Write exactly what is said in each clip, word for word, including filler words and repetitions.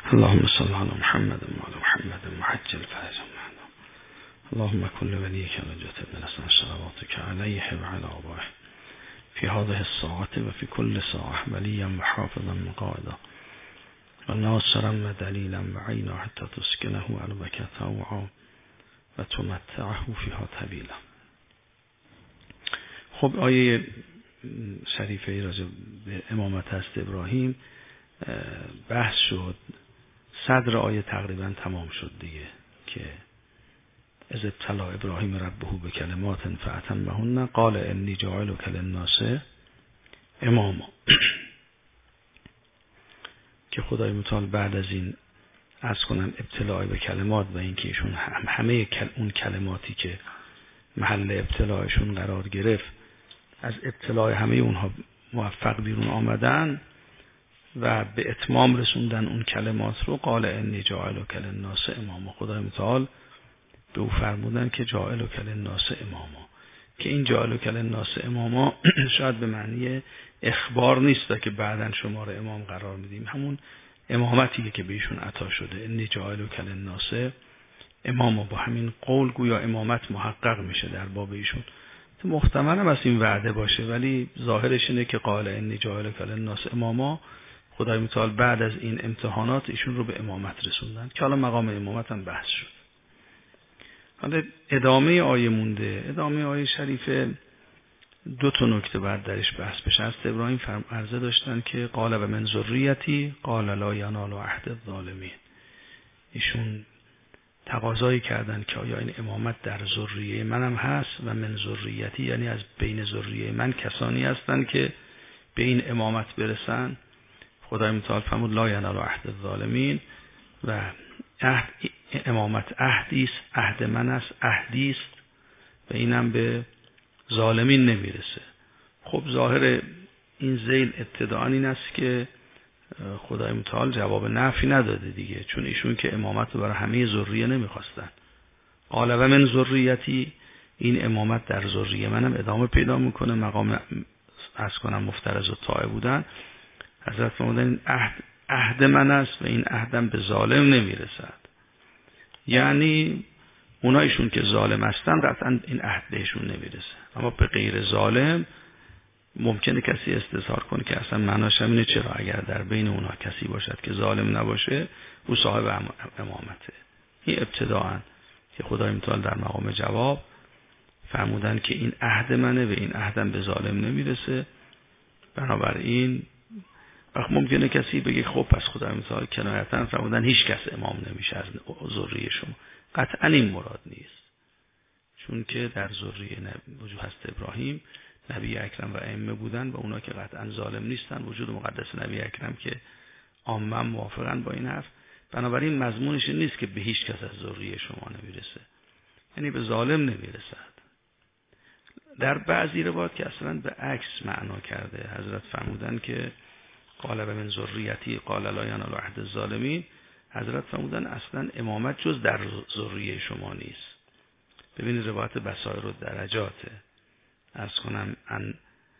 اللهم صل على محمد وعلى محمد محجل فائز معنا. اللهم كل وليك رجت ابن الحسن صلواتك عليه وعلى آبائه في هذه الساعة وفي كل ساعة وليا وحافظا وقائدا وناصرا ودليلا وعينا حتى تسكنه قلبك طوعا وتمتعه فيها طویلا. خب آیه شریفه راجع به امامت هست ابراهیم بحث شد. صدر آیه تقریبا تمام شد دیگه که از ابتلا ابراهیم ربه به کلمات فاتمهن قال انی جاعلک للناس اماما، که خدای متعال بعد از این عرض کنم ابتلای به کلمات و اینکه ایشون همه کل اون کلماتی که محل ابتلایشون قرار گرفت از ابتلای همه اونها موفق بیرون آمدن و به اتمام رسوندن اون کلمات رو قال انی جاعلک للناس اماما. خدای متعال به او فرمودن که جاعلک للناس اماما، که این جاعلک للناس اماما شاید به معنی اخبار نیست که بعداً شما رو امام قرار میدیم، همون امامتی که بهشون عطا شده انی جاعلک للناس اماما، با همین قول گویا امامت محقق میشه در باب ایشون. محتمل هم از این وعده باشه، ولی ظاهرش اینه که قال انی جاعلک للناس اماما، خدای متعال بعد از این امتحانات ایشون رو به امامت رسوندن که حالا مقام امامت هم بحث شد. حالا ادامه آیه مونده. ادامه آیه شریفه دو تا نکته بعد درش بحث بشه. از ابراهیم فرم عرضه داشتن که قال و من ذریتی قال لا ینال عهد الظالمین. ایشون تقاضایی کردن که آیا این امامت در ذریه منم هست و من ذریتی یعنی از بین ذریه من کسانی هستن که به این امامت برسن. خدای متعال فرمود لا ینال عهد الظالمین و عهد امامت عهدی است، عهد من است، عهدی است و اینم به ظالمین نمیرسه. خب ظاهر این ذیل ابتداء این است که خدای متعال جواب نفی نداده دیگه، چون ایشون که امامت رو برای همه ذریه نمیخواستن. قال و من ذریتی، این امامت در ذریه منم ادامه پیدا میکنه. مقام از کنم مفترض و طاعه بودن. حضرت فرمودن این عهد عهد من است و این عهدم به ظالم نمیرسد. یعنی اونایشون که ظالم هستن قطعا این عهد بهشون نمیرسه، اما به غیر ظالم ممکنه کسی استظهار کنه که اصلا معناش همینه. چرا؟ اگر در بین اونها کسی باشد که ظالم نباشه او صاحب امامته. این ابتداءً که خدای متعال در مقام جواب فرمودن که این عهد منه و این عهدم به ظالم نمیرسه. بنابراین وقت ممکنه کسی بگه خب پس خدای متعال کنایتاً فرمودن هیچ کس امام نمیشه از ذریه شما. قطعاً این مراد نیست، چون که در ذریه وجود هست ابراهیم نبی اکرم و ائمه بودن و اونا که قطعاً ظالم نیستن. وجود مقدس نبی اکرم که عامه موافقن با این حرف. بنابراین مضمونش نیست که به هیچ کس از ذریه شما نمیرسه، یعنی به ظالم نمیرسد. در بعضی روایات که اصلاً به عکس معنا کرده، حضرت فرمودن که قال و من ذریتی قال لا ینال عهد الظالمین، حضرت فرمودن اصلا امامت جز در ذریه شما نیست. ببینید روایت بصائر و درجاته. عرض کنم ان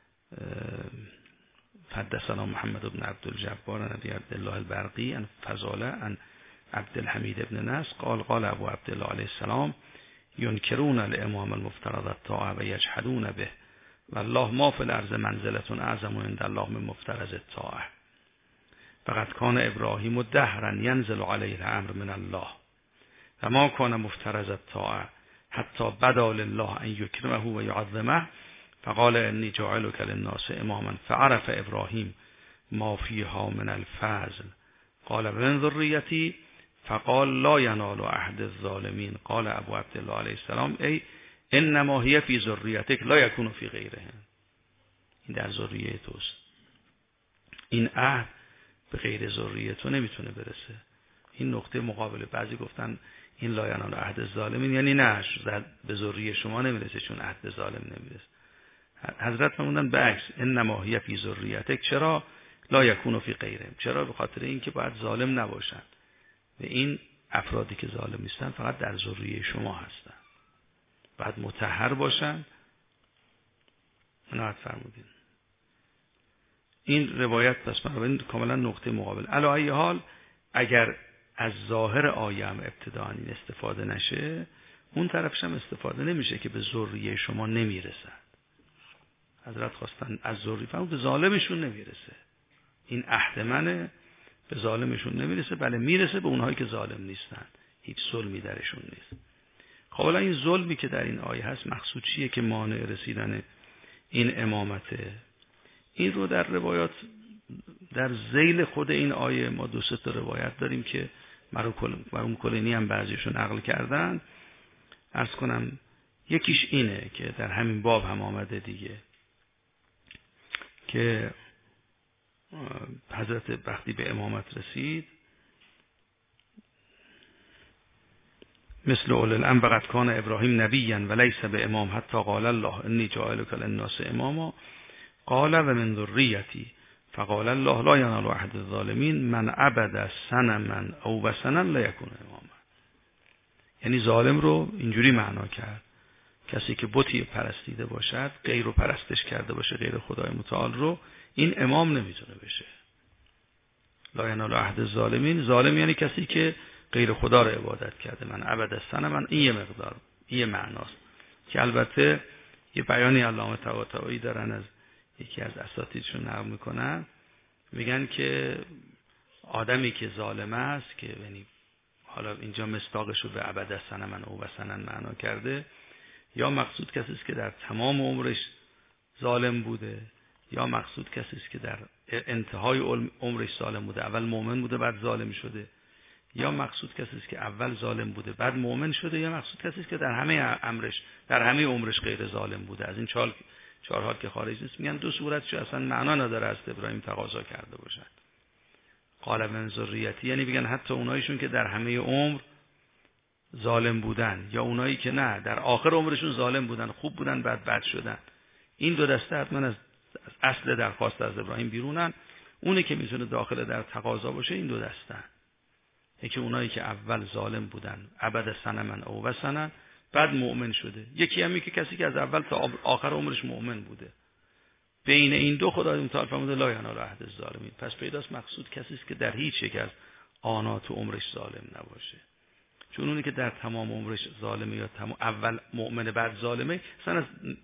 حدثنا محمد بن عبد الجبار عن ابي عبد الله البرقي عن فضاله عن عبد الحمید بن نصر قال قال ابو عبد الله علیه السلام ينكرون الامام المفترض الطاعه و یجحدون به والله ما فی الارض منزلة اعظم عند الله من مفترض الطاعه فقد کان ابراهیم دهرا ینزل علیه الامر من الله و ما کان مفترض الطاعه حتی بدا لله ان یکرمه و یعظمه فقال انی جاعلک للناس اماما فعرف ابراهیم ما فیها من الفضل قال من ذریتی فقال لا ینال عهد الظالمین قال ابو عبدالله علیه السلام ای انما هی فی ذریتک لا یکون فی غیرهم. این در ذریه توست، این عهد به غیر ذریه تو نمیتونه برسه. این نقطه مقابله. بعضی گفتن این لا ینال عهد الظالمین یعنی نه به ذریه شما نمیرسه چون عهد به ظالم نمیرسه. حضرت فرمودن بعکس انما هی فی ذریتک، چرا لا یکون فی غیرهم؟ چرا؟ به خاطر اینکه باید ظالم نباشن و این افرادی که ظالم نیستن فقط در ذریه شما هستن، باید مطهر باشن. منعت فرمودین این روایت پس بنابراین کاملا نقطه مقابل. علی ای حال اگر از ظاهر آیه هم ابتداء این استفاده نشه، اون طرفش هم استفاده نمیشه که به ذریه شما نمیرسد. حضرت خواستن از ذریه فهم به ظالمشون نمیرسه. این عهد منه، به ظالمشون نمیرسه، بله میرسه به اونهایی که ظالم نیستن، هیچ ظلمی درشون نیست. خب حالا این ظلمی که در این آیه هست مقصود چیه که مانع رسیدن این امامته؟ این رو در روایات در ذیل خود این آیه ما دو سه تا روایت داریم که مرحوم کلینی هم بعضیشون نقل کردن. عرض کنم یکیش اینه که در همین باب هم آمده دیگه، که حضرت وقتی به امامت رسید، مثل اول الامر وقد کان ابراهیم نبیا و لیس به امام حتی قال الله انی جاعلک للناس اماما قال و من ذریتی فقال الله لا ینال عهد الظالمین من عبد صنما او وثنا لا یکون اماما. یعنی ظالم رو اینجوری معنا کرد، کسی که بتی پرستیده باشد، غیر رو پرستش کرده باشه، غیر خدای متعال رو، این امام نمیتونه بشه. لا ینال عهد الظالمین، ظالم یعنی کسی که غیر خدا رو عبادت کرده. من عبد صنما، این یه مقدار، این یه معناست که البته یه بیانی علامه طباطبایی دارن، از یکی از اساتیدشون نقل میکنن، میگن که آدمی که ظالم است، که یعنی حالا اینجا مصداقش رو به عبد صنما او وثنا معنا کرده، یا مقصود کسی است که در تمام عمرش ظالم بوده، یا مقصود کسی است که در انتهای عمرش ظالم بوده، اول مؤمن بوده بعد ظالم شده، یا مقصود کسی است که اول ظالم بوده بعد مؤمن شده، یا مقصود کسی است که در همه عمرش در همه عمرش غیر ظالم بوده. از این چهار چهار حال که خارج نیست، میگن دو صورتش اصلا معنا نداره از ابراهیم تقاضا کرده باشن. قال من ذریتی، یعنی میگن حتی اوناییشون که در همه عمر ظالم بودن، یا اونایی که نه در آخر عمرشون ظالم بودن، خوب بودن بعد بد شدن، این دو دسته حتما از اصل درخواست از ابراهیم بیرونن. اونی که میتونه داخل در تقاضا باشه این دو دسته، یکی اونایی که اول ظالم بودن، عبد صنما او وثنا، بعد مؤمن شده، یکی همی که کسی که از اول تا آخر عمرش مؤمن بوده. بین این دو خدای متعال فرموده لا ینال عهد الظالمین. پس پیداست مقصود کسی است که در هیچ یک از آنات عمرش ظالم نباشه، چون اونی که در تمام عمرش ظالمه یا تمام اول مؤمن بعد ظالمه، اصلا از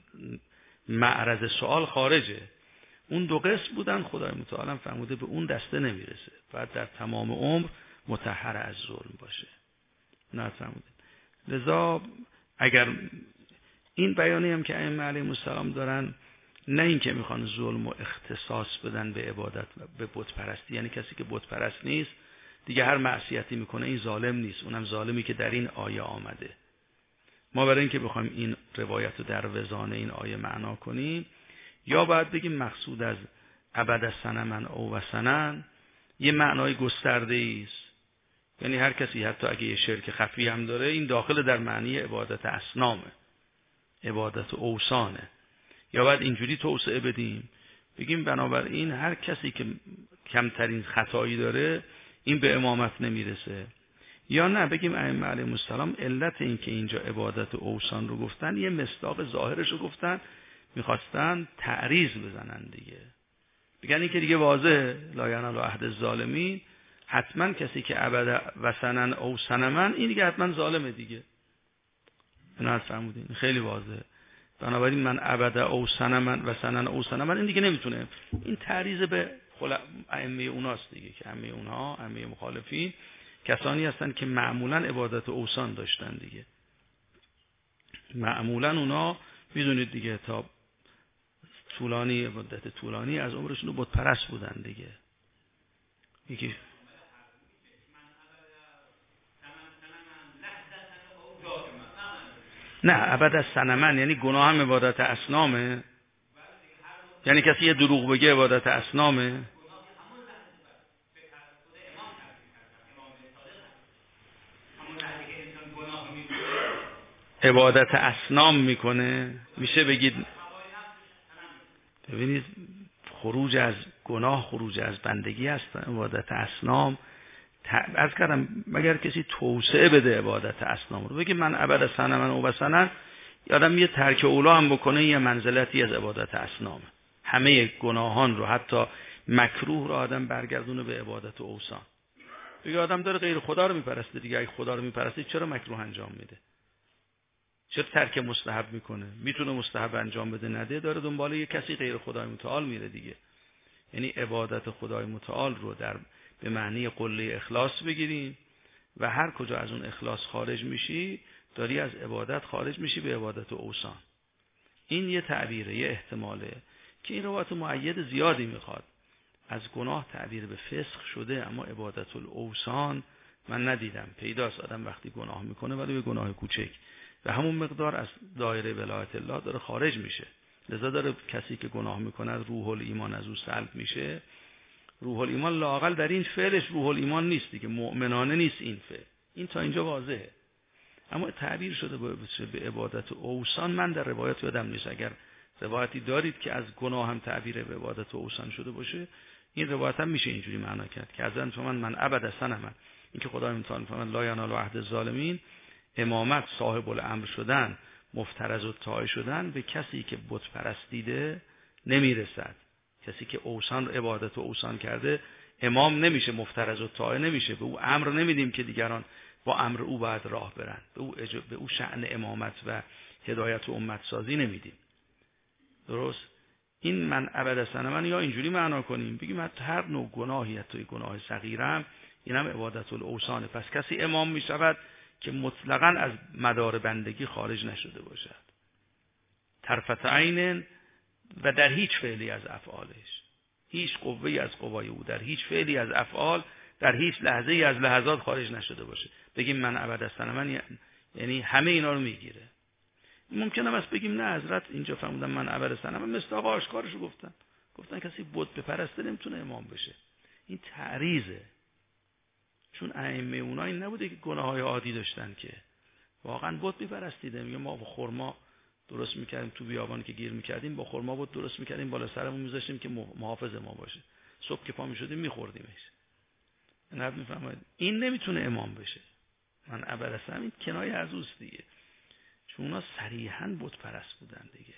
معرض سوال خارجه. اون دو قسم بودن، خدای متعال هم فرموده به اون دسته نمیرسه، بعد در تمام عمر مطهر از ظلم باشه. نه فرموده. لذا اگر این بیانی هم که ائمه علیهم السلام دارن، نه این که میخوان ظلم و اختصاص بدن به عبادت و به بت پرستی، یعنی کسی که بت پرست نیست دیگه هر معصیتی میکنه این ظالم نیست، اونم ظالمی که در این آیه آمده. ما برای اینکه بخوایم این روایت رو در وزان این آیه معنا کنیم، یا باید بگیم مقصود از عبد صنما او وثنا یه معنای گسترده است، یعنی هر کسی حتی اگه یه شرک خفی هم داره، این داخل در معنی عبادت اصنامه، عبادت اوثانه. یا باید اینجوری توسعه بدیم بگیم بنابراین هر کسی که کمترین خطایی داره این به امامت نمیرسه. یا نه بگیم ائمه علیهم السلام علت این که اینجا عبادت اوثان رو گفتن، یه مصداق ظاهرش رو گفتن، میخواستن تعریض بزنن دیگه، بگن این که دیگه واضحه لا ینال عهد الظالمین، حتما کسی که عبد وثنا او صنما این دیگه حتما ظالمه دیگه. اینا فرمودین خیلی واضحه. بنابراین من عبد او صنما وثنا او صنما این دیگه نمیتونه، این تعریض به ائمه اوناست دیگه، که ائمه اونها ائمه مخالفین کسانی هستن که معمولا عبادت اوثان داشتن دیگه. معمولا اونا میدونید دیگه تا طولانی مدت طولانی از عمرشون رو بت پرست بودن دیگه. یکی نه عبد از صنمن یعنی گناه هم عبادت اصنامه، یعنی کسی یه دروغ بگه عبادت اصنامه. عبادت اصنام میکنه، میشه بگید ببینید خروج از گناه، خروج از بندگی است عبادت اصنام. عرض کردم مگر کسی توسعه بده عبادت اصنام رو، بگه من عبد صنما و وثنا، یادم یه ترک اولا هم بکنه یه منزلتی از عبادت اصنامه. همه گناهان رو حتی مکروه رو آدم برگردونه به عبادت اوثان. دیگه آدم داره غیر خدا رو میپرسته دیگه. اگه خدا رو میپرسته چرا مکروه انجام میده؟ چرا ترک مستحب میکنه؟ میتونه مستحب انجام بده نده، داره دنبال یه کسی غیر خدای متعال میره دیگه. یعنی عبادت خدای متعال رو در به معنی قله اخلاص بگیریم و هر کجا از اون اخلاص خارج میشی داری از عبادت خارج میشی به عبادت اوثان. این یه تعبیره، یه احتماله که این روایت معید زیادی میخواد. از گناه تعبیر به فسق شده، اما عبادت الاوثان من ندیدم. پیداست آدم وقتی گناه میکنه ولی به گناه کوچک و همون مقدار از دایره ولایت الله داره خارج میشه. لذا داره کسی که گناه میکنه روح الایمان از او سلب میشه. روح الایمان لااقل در این فعلش روح الایمان نیست دیگه، مؤمنانه نیست این فعل. این تا اینجا واضحه. اما تعبیر شده به عبادت اوثان، من در روایت یادم نیست. اگر روایتی دارید که از گناه هم تعبیر به عبادت اوثان شده باشه، این روایت هم میشه اینجوری معنا کرد که از من من عبد صنما، این که خدای متعال فرمان لا ینال عهد الظالمین، امامت صاحب الامر شدن، مفترض الطاعه شدن به کسی که بت پرستیده نمیرسد. کسی که اوثان عبادت و اوثان کرده امام نمیشه، مفترض الطاعه نمیشه. به او امر نمیدیم که دیگران با امر او باید راه برن. به او اج... به او شأن امامت و هدایت و امت سازی نمیدیم. درست؟ این من عبد صنما یا اینجوری معنا کنیم بگیم هر نوع گناهی، حتی گناه صغیرم، اینم عبادت الاوثان. پس کسی امام میشود که مطلقاً از مدار بندگی خارج نشده باشد، طرفت عین، و در هیچ فعلی از افعالش، هیچ قوه‌ای از قوای او در هیچ فعلی از افعال در هیچ لحظه‌ای از لحظات خارج نشده باشه. بگیم من عبد صنما یعنی همه اینا رو میگیره. ممکنه است بگیم نه حضرت اینجا فرمودن من عبد صنما، مثل آقا آشکارشو گفتن گفتن کسی بت بپرسته نمیتونه امام بشه. این تعریضه، چون ائمه اونها این نبوده که گناه‌های عادی داشتن، که واقعا بت میپرستیده. میگه ما با خرما درست میکردیم تو بیابان که گیر میکردیم، با خرما بت درست میکردیم بالا سرمون میذاشتیم که محافظ ما باشه، صبح که پا میشدیم میخوردیمش. نه میفهمید این نمیتونه امام بشه. من عبد صنما این کنایه از اوست دیگه، چون اونا صریحاً بت پرست بودن دیگه.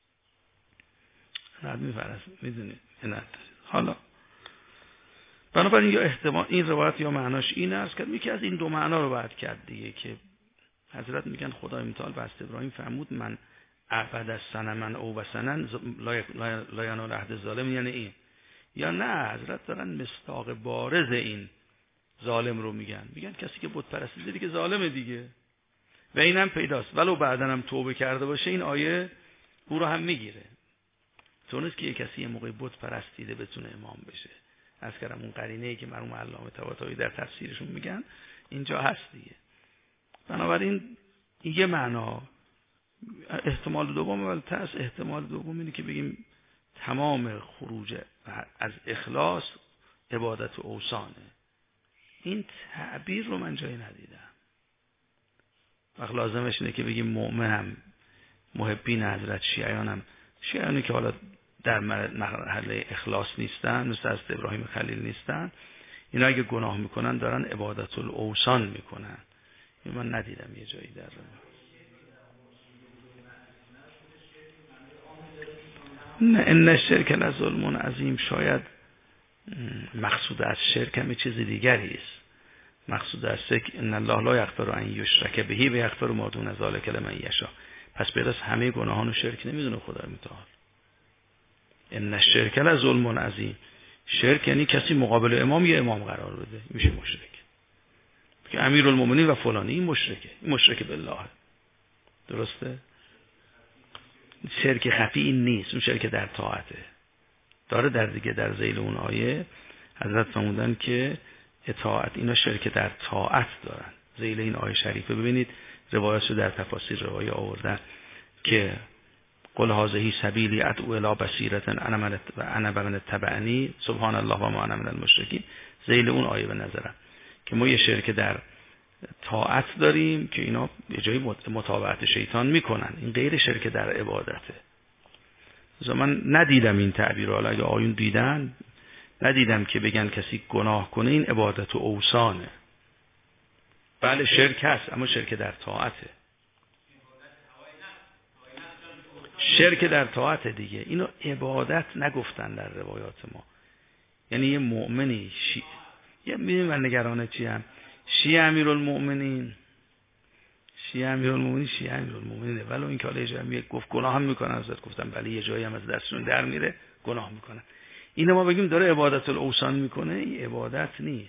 نه میفرست میدونید نه. حالا بنابراین یا احتمال این روایت یا معناش این است که یکی از این دو معنا رو باید کرد دیگه، که حضرت میگن خدای متعال به ابراهیم فرمود من عبد صنما او وثنا لا ینال عهد الظالم، یعنی این. یا نه حضرت دارن مصداق بارز این ظالم رو میگن، میگن کسی که بت پرستیده دیگه ظالمه دیگه، و اینم پیداست ولو بعدن هم توبه کرده باشه این آیه او رو هم میگیره. چونست که یک کسی یه موقع بت پرستیده بتونه امام بشه. از کردم اون قرینه‌ای که مرحوم علامه طباطبایی در تفسیرشون میگن اینجا هست دیگه. بنابراین یه معنا احتمال دوم ولی تاس احتمال دوم اینه که بگیم تمام خروج از اخلاص عبادت اوثانه. این تعبیر رو من جایی ندیدم. وقت لازمش اینه که بگیم مؤمنم، محبین حضرت شیعیانم، شیعیانی که حالا در مرحله اخلاص نیستن، مثل از ابراهیم خلیل نیستن، اینا اگه گناه میکنن دارن عبادت الاوثان میکنن. این من ندیدم یه جایی در نه. ان الشرک لظلم عظیم، شاید مقصود از شرک هم چیز دیگری است. مقصود از شرک ان الله لا یغفر ان یشرک به و یغفر ما دون ذلک لمن یشاء. پس پیداست همه گناهان رو شرک نمیدونه خدای متعال. ان الشرک لظلم عظیم، شرک یعنی کسی مقابل امام یه امام قرار بده، میشه مشرک. که امیرالمومنین و فلانی این مشرکه، این مشرک بالله. درسته؟ شرک خفی این نیست، اون شرک در طاعته. داره در دیگه در ذیل اون آیه حضرت فرمودن که اطاعت، اینا شرک در طاعت دارن. ذیل این آیه شریفه ببینید روایاتشو در تفاسیر روایه آوردن که قل هذه سبیلی ادعو الی بصیرة انا من تبعنی سبحان الله و ما انا من المشرکین. ذیل اون آیه به نظرم که ما یه شرک در طاعت داریم که اینا یه جایی متابعت شیطان میکنن، این غیر شرک در عبادته. من ندیدم این تعبیر رو، حالا اگه آیون دیدن ندیدم که بگن کسی گناه کنه این عبادت و اوثانه. بله شرک هست اما شرک در طاعته، شرک در طاعت دیگه. اینو عبادت نگفتن در روایات ما. یعنی یه مؤمنی شی... یه میدونی من نگرانه چیم؟ شیعه امیرالمؤمنین شیعه امیرالمؤمنین شیعه امیرالمؤمنینه، ولی این که حالا جمعی گفت گناه هم میکنن، حضرت گفتم ولی یه جایی هم از دستشون در میره گناه میکنن. اینو ما بگیم داره عبادت الاوثان میکنه، این عبادت نیست.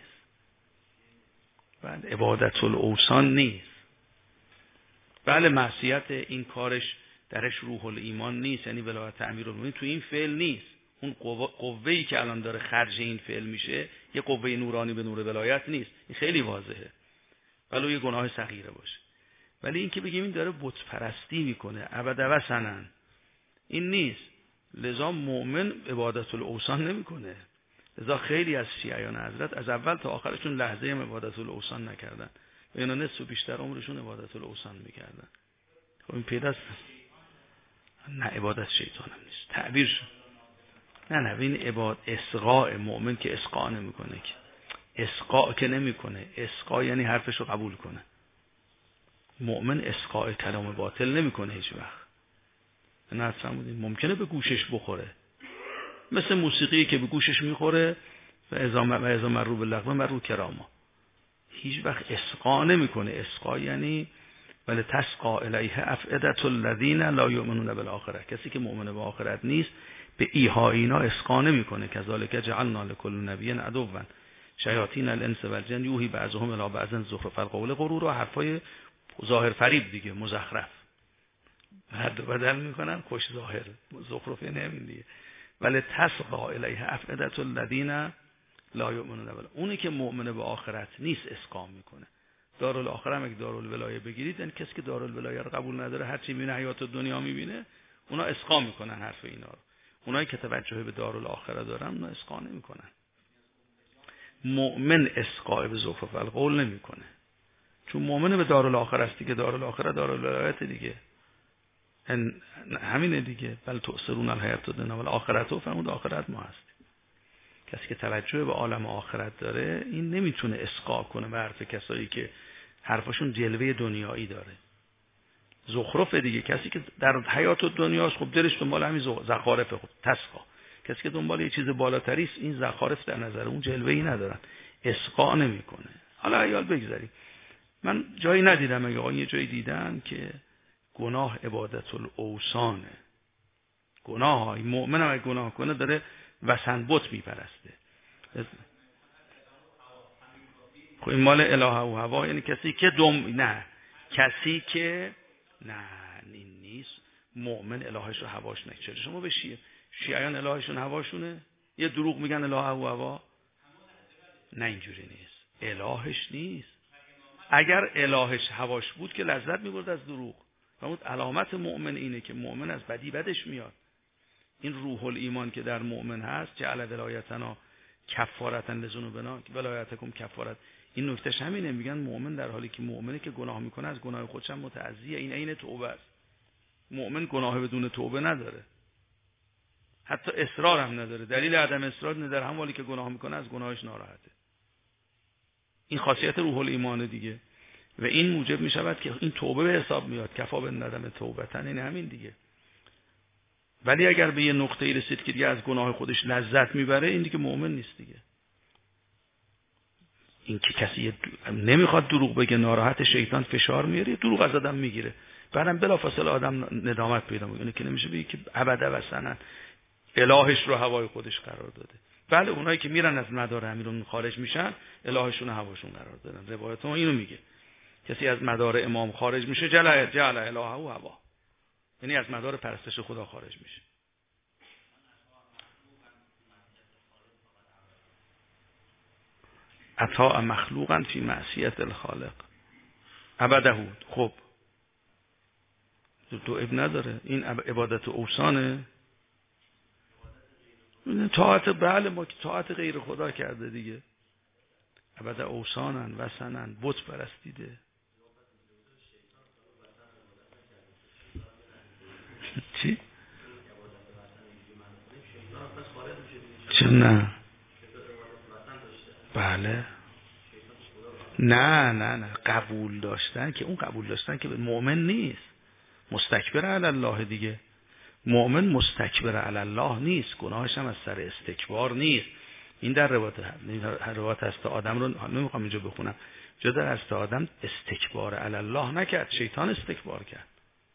بله عبادت الاوثان نیست. بله معصیت این کارش درش روح الایمان نیست، یعنی ولایت امیرالمؤمنین تو این فعل نیست. اون قوه‌ای که الان داره خرج این فعل میشه یه قوه نورانی به نور ولایت نیست، این خیلی واضحه، ولو یه گناه صغیره باشه. ولی این که بگیم این داره بت پرستی میکنه ابدا و سنن، این نیست. لذا مؤمن عبادت الاوثان نمیکنه. لذا خیلی از شیعیان حضرت از اول تا آخرشون لحظه هم عبادت الاوثان نکردن و اینا نصف و بیشتر عمرشون عبادت الاوثان میکردن. خب این پیداست نه عبادت شیطان هم نیست تعبیر شد. نه نه این عبادت اسقاء مؤمن که اسقاء نمیکنه، که اسقاء که نمیکنه، اسقاء یعنی حرفشو قبول کنه. مؤمن اسقاء کلام باطل نمیکنه هیچ وقت. نه فرمودین ممکنه به گوشش بخوره، مثل موسیقی که به گوشش میخوره و اذا و اذا مروا باللغو مروا کراما، هیچ وقت اسقاء نمیکنه. اسقاء یعنی ولی تسقا الیه افئدة الذین لا یؤمنون بالآخرة، کسی که مؤمن به آخرت نیست به ایها اینا اسقاء نمیکنه. کذالک جعلنا لکل نبی عدوا شیاطین الانس والجن یوحی بعضهم الی بعض زخرف القول غرور و حرفای ظاهر فریب دیگه، مزخرف حد بدل میکنن، خوش ظاهر زخرف نمیم دیگه. ولی تسقا الیه افئدة الذین لا یؤمنون بالآخرة، اونی که مؤمن به آخرت نیست اسقاء میکنه. دارالآخرة هم اگه دارالولایه بگیرید، یعنی کسی که دارالولایه رو قبول نداره هر چی میبینه حیات دنیا میبینه، اونا اسقاء میکنن حرف اینا رو. اونایی که توجه به دارالآخرة دارن اونا اسقاء نمیکنن. مؤمن اسقاء به زخرف القول نمیکنه، چون مؤمن به دارالآخرة است دیگه. دارالآخرة دارالولایت دیگه، همینه دیگه. بل تؤثرون الحیاة الدنیا والآخرة فرمود آخرت ما هست. کسی که توجه به عالم آخرت داره این نمیتونه اسقاء کنه به حرف کسایی که حرفشون جلوه دنیایی داره. زخرف دیگه، کسی که در حیات دنیاست خب دلش دنبال همین زخارفه، خب تسقا. کسی که دنبال یه چیز بالاتری است این زخارف در نظر اون جلوه‌ای ندارن، اسقاء نمیکنه. حالا ایال بگذاریم، من جایی ندیدم، اگه آقا یه جایی دیدن که گناه عبادت الاوثانه، گناه های مؤمن هم اگه گناه کنه داره وثن بت میپرسته. خب این مال الهه و هوا، یعنی کسی که دم نه کسی که نه این نیست مؤمن الهش رو هواش نکشه. شما به شیعه شیعیان الهشون هواشونه، یه دروغ میگن الهه و هوا. نه اینجوری نیست، الهش نیست. اگر الهش هواش بود که لذت میبرد از دروغ. فرمود علامت مؤمن اینه که مؤمن از بدی بدش میاد. این روح الایمان که در مؤمن هست، جعل ولایتنا کفارتا لذنوبنا ولایتکم کفارت، این نکتهش همینه. میگن مؤمن در حالی که مؤمنه که گناه میکنه از گناه خودش هم متعزیه. این عین توبه است. مؤمن گناه بدون توبه نداره، حتی اصرار هم نداره. دلیل عدم اصرار نداره، هم حالی که گناه میکنه از گناهش ناراحته. این خاصیت روح الایمان دیگه. و این موجب میشود که این توبه به حساب میاد. کفا بالندم توبتن، این همین دیگه. ولی اگر به یه نقطه‌ای رسید که دیگه از گناه خودش لذت میبره، این دیگه مؤمن نیست دیگه. این که کسی نمیخواد دروغ بگه، ناراحت، شیطان فشار میاره، دروغ از آدم میگیره، بعدم بلافاصله آدم ندامت پیدا میکنه که نمیشه بگه که ابدا و سنن الهش رو هوای خودش قرار داده. بله اونایی که میرن از مدار امیرون خارج میشن، الهشون هواشون قرار دادن. روایت ما اینو میگه، کسی از مدار امام خارج میشه جل جل الهه و هوا، یعنی از مدار پرستش خدا خارج میشه. اطاع مخلوقا فی معصیت الخالق ابده. خب تو اب نداره، این عبادت اوثانه. طاعت بله ما که طاعت غیر خدا کرده دیگه. ابدا اوثانن و سنن بت پرستیده. چی؟ چه نه؟ بله نه نه نه قبول داشتن که اون قبول داشتن که مؤمن نیست، مستکبر علی الله دیگه. مؤمن مستکبر علی الله نیست، گناهش هم از سر استکبار نیست. این در روایت روایت هست آدم رو نمیخوام اینجا بخونم. جا در هست آدم استکبار علی الله نکرد، شیطان استکبار کرد.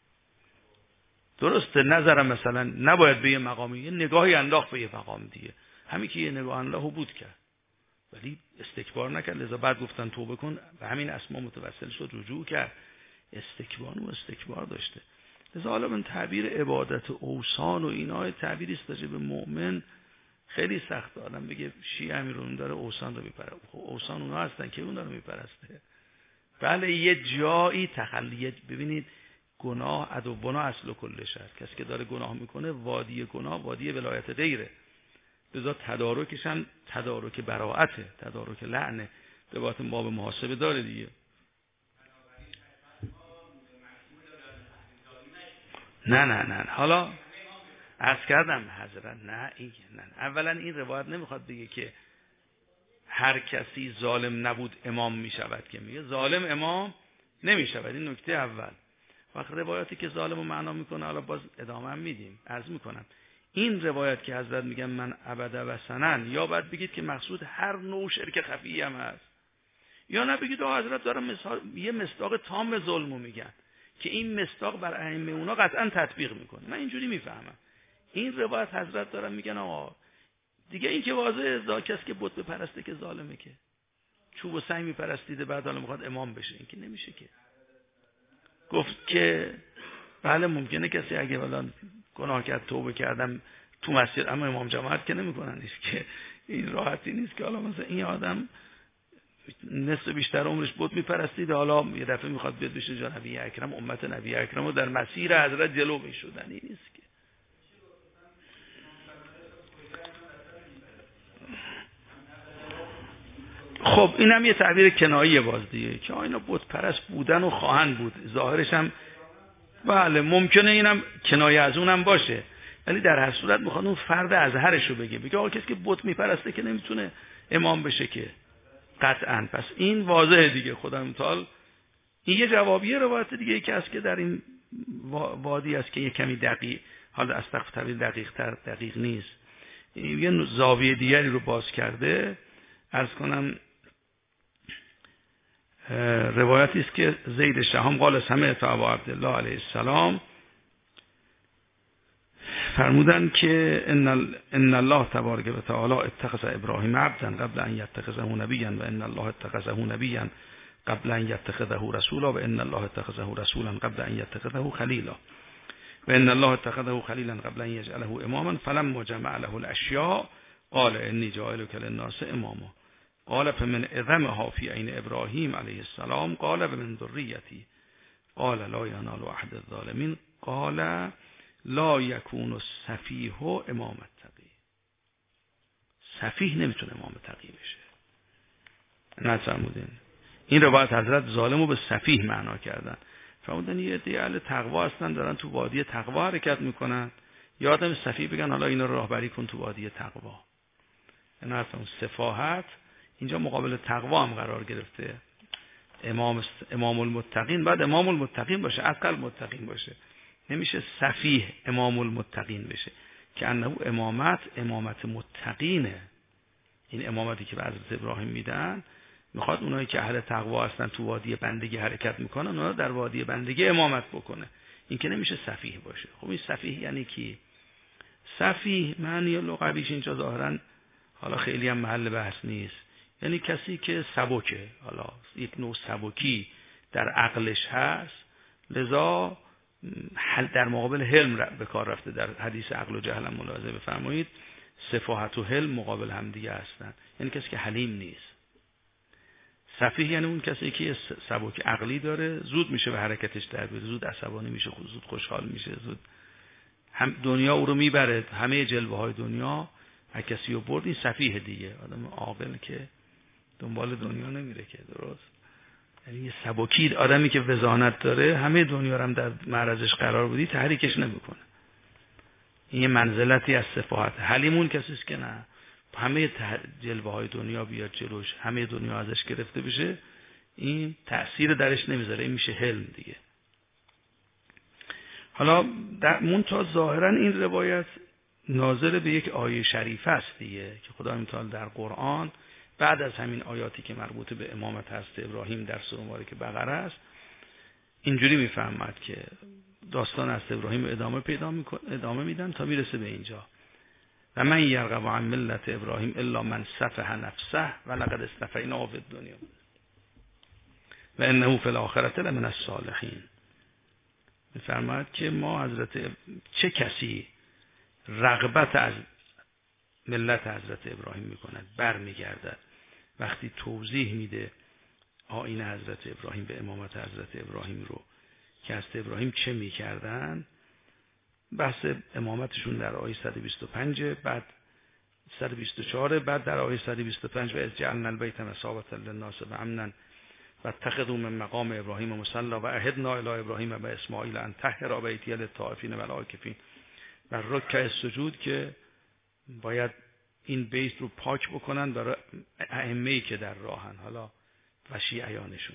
درسته نظرم مثلا نباید به یه مقامی یه نگاهی انداخت به یه مقام دیگه، همین که یه نگاه انداخت بود کرد، ولی استکبار نکرد. لذا بعد گفتن توبه کن، به همین اسما متوسل شد، رجوع کرد. استکبار و استکبار داشته. لذا حالا من تعبیر عبادت و اوثان و اینا تعبیری است به مؤمن خیلی سخت. آدم بگه شیعه امیرون داره اوثان رو میپره، خب اوثان اونها هستن که اون داره میپرسته. بله یه جایی تخلیه. ببینید گناه ادوبنا اصل کل شر، کسی که داره گناه میکنه وادی گناه وادی ولایت غیره. لذا تدارکش هم تدارک براءته، تدارک لعنه. روایت باب محاسبه داره دیگه. نه نه نه حالا عرض کردم حضرت نه این نه. اولا این روایت نمیخواد بگه که هر کسی ظالم نبود امام میشود، که میگه ظالم امام نمیشود. این نکته اول. وقت روایتی که ظالم رو معنا میکنه حالا باز ادامه هم میدیم. عرض میکنم این روایت که حضرت میگن من ابد و سنن، یا باید بگید که مقصود هر نوع شرک خفی هم هست، یا نه بگید آقا حضرت دارن مثال یه مصداق تام ظلمو میگن که این مصداق بر ائمه اونا قطعا تطبیق میکنه. من اینجوری میفهمم این روایت حضرت دارن میگن آقا دیگه این که واضحه ذا کسی که بت بپرسته که ظالمه، که چوب و سنگ میپرستیده بعد حالا میخواد امام بشه، این که نمیشه. که گفت که بله ممکنه کسی اگه والا گناه کرد توبه کردم تو مسجد، اما امام جماعت که نمیکنن. نیست که این راحتی نیست که حالا مثلا این آدم نصف بیشتر عمرش بت میپرستید، حالا یه دفعه میخواد بیاد بشه جا نبی اکرم، امت نبی اکرم رو در مسیر حضرت جلو میشدن. این نیست که خب اینم یه تعبیر کناییه باز دیگه، که اینا بت پرست بودن و خواهند بود. ظاهرش هم بله ممکنه اینم کنایه از اونم باشه، ولی در هر صورت میخواد اون فرد ازهرش رو بگه، بگه آقا کسی که بت میپرسته که نمیتونه امام بشه که قطعا. پس این واضحه دیگه. خدا متعال این یه جوابیه روایت دیگه ای که هست که در این وادی است که یه کمی دقیق، حالا استغفر دقیق تر دقیق نیست، یه زاویه دیگری رو باز کرده. عرض کنم روایتی است که زید شهام قال سمعت ابا عبدالله علیه السلام فرمودن که ان ان الله تبارک و تعالی اتخذ ابراهیم عبدا قبل ان یتخذه نبیا و ان الله اتخذه نبیا قبل ان یتخذه رسولا و ان الله اتخذه رسولا قبل ان یتخذه خلیلا و ان الله اتخذه خلیلا قبل ان یجعله اماما فلما جمع له الاشیاء قال انی جاعلک للناس اماما قال فمن اعظمها فی عین ابراهیم علیه السلام قال و من ذریتی قال لا ینال احد الظالمین قال لا یکون السفیه امام التقی. سفیه نمیتونه امام تقی بشه. نفرمودین این روایت حضرت ظالمو به سفیه معنا کردن. فرمودن یه عده اهل تقوا هستن دارن تو وادی تقوا حرکت میکنن، یا آدم سفیه بگن حالا اینا رو راهبری کن تو وادی تقوا. اینا اصلا سفاهت اینجا مقابل تقوا هم قرار گرفته. امام امام المتقین بعد امام المتقین باشه، اتقل متقین باشه. نمیشه سفیه امام المتقین بشه که انه امامت امامت متقینه. این امامتی که به حضرت ابراهیم میدن میخواد اونایی که اهل تقوا هستن تو وادی بندگی حرکت میکنن اونا در وادی بندگی امامت بکنه. این که نمیشه سفیه باشه. خب این سفیه یعنی کی؟ سفیه معنی لغویش اینجا ظاهرا حالا خیلی هم محل بحث نیست، یعنی کسی که سبکه، حالا یک نوع سبکی در عقلش هست، لذا در مقابل حلم به کار رفته. در حدیث عقل و جهل هم ملاحظه بفرمایید سفاهت و حلم مقابل هم دیگه هستن، یعنی کسی که حلیم نیست. سفیه یعنی اون کسی که سبک عقلی داره، زود میشه به حرکتش در بیاره، زود عصبانی میشه، زود خوشحال میشه، زود هم دنیا او رو میبره، همه جلوه های دنیا هر کسی رو برد. این سفیه دیگه. آدم عاقل که دنبال دنیا نمیره که، درست؟ یعنی یه سبکی آدمی که وزانت داره همه دنیا رو هم در معرضش قرار بدی تحریکش نمیکنه. این یه منزلتی از سفاهت. حلیمون کسی است که نه همه جلوه های دنیا بیاد جلوش، همه دنیا ازش گرفته بشه، این تأثیر درش نمیذاره، این میشه حلم دیگه. حالا در منتها ظاهرا این روایت ناظر به یک آیه شریفه است دیگه که خدای متعال در قرآن بعد از همین آیاتی که مربوط به امامت حضرت ابراهیم در سوره مبارکه بقره است اینجوری میفهمد که داستان حضرت ابراهیم ادامه پیدا میکنه، ادامه میدن تا میرسه به اینجا و من یرغب عن ملت ابراهیم الا من سفه نفسه و لقد اصطفیناه فی الدنیا و انه فی الاخرة لمن الصالحین. میفرماید که ما حضرت چه کسی رغبت از ملت حضرت ابراهیم میکند برمیگردد وقتی توضیح میده آیین حضرت ابراهیم به امامت حضرت ابراهیم رو که حضرت ابراهیم چه میکردن. بحث امامتشون در آیه صد و بیست و پنج، بعد صد و بیست و چهار، بعد در آیه صد و بیست و پنج و اذ جعلنا البیت مثابة للناس و امنا و اتخذوا من مقام ابراهیم مصلی و عهدنا الی ابراهیم و اسماعیل ان طهر بیتی للطائفین و العاکفین و رکع السجود که باید این بیت رو پاک بکنن برای ائمه‌ای که در راهن، حالا و شیعیانشون.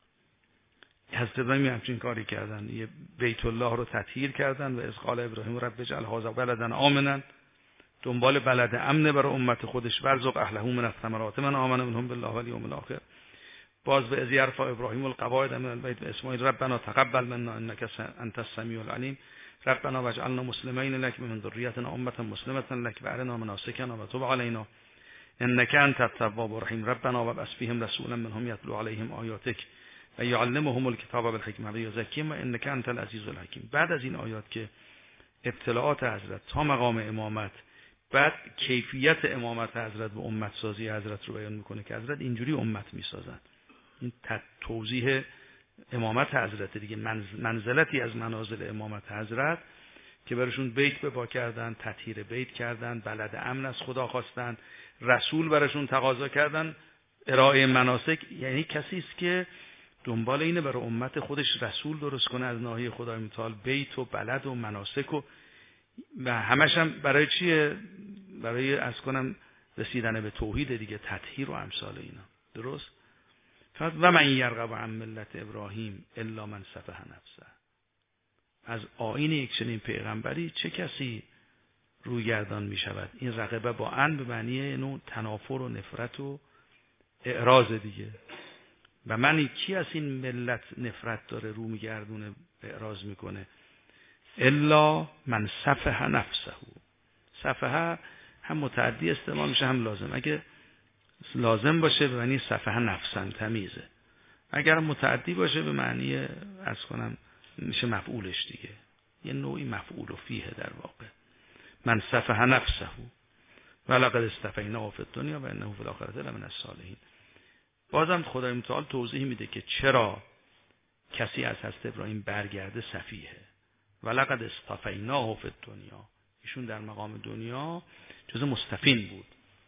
حضرت ابراهیم همچین کاری کردن، یه بیت الله رو تطهیر کردن و از قال ابراهیم رب اجعل هذا بلدا آمنا، دنبال بلد امن برای امت خودش، ورزق اهله من الثمرات من آمن منهم بالله والیوم الاخر. باز به از یرفع ابراهیم القواعد من البیت و اسماعیل ربنا تقبل منا انک انت السمیع العلیم ربنا واجعلنا مسلمین لك من ذریتنا امه مسلمه لك وارنا مناسکنا وتب علینا انک انت التواب الرحیم ربنا وابعث فیهم رسولا منهم یتلو علیهم آیاتک و یعلمهم الکتاب والحکمه و یزکیهم و انک انت العزیز الحکیم. بعد از این آیات که ابتلاعات حضرت تا مقام امامت، بعد کیفیت امامت حضرت و امت سازی حضرت رو بیان میکنه که حضرت اینجوری امت میسازن. این توضیح امامت حضرت دیگه، منزلتی از منازل امامت حضرت که براشون بیت بپا کردن، تطهیر بیت کردن، بلد امن از خدا خواستن، رسول براشون تقاضا کردن، ارائه مناسک. یعنی کسی است که دنبال اینه برای امت خودش رسول درست کنه از ناحیه خدای متعال، بیت و بلد و مناسک و و همش هم برای چیه؟ برای از کنم رسیدن به توحید دیگه، تطهیر و امثال اینا. درست؟ فقط و من یرغب عن ملت ابراهیم الا من سفه نفسه. از آیین یک چنین پیغمبری چه کسی رویگردان می شود؟ این رغبه با ان به معنی نوع تنافر و نفرت و اعراض دیگه. و من کی از این ملت نفرت داره، رو میگردونه، اعراض میکنه؟ الا من سفه نفسه. سفه هم متعدی استعمال میشه هم لازم. اگه لازم باشه به معنی سفه نفسن، تمیزه. اگر متعدی باشه به معنی از کنم میشه مفعولش دیگه، یه نوعی مفعول و فیه در واقع. من سفه نفسه و لقد اصطفیناه فی الدنیا و انه فی الاخرة لمن الصالحین. بازم خدای متعال توضیح میده که چرا کسی از حضرت ابراهیم برگرده سفیهه. و لقد اصطفیناه فی الدنیا، ایشون در مقام دنیا جز مستفین بود.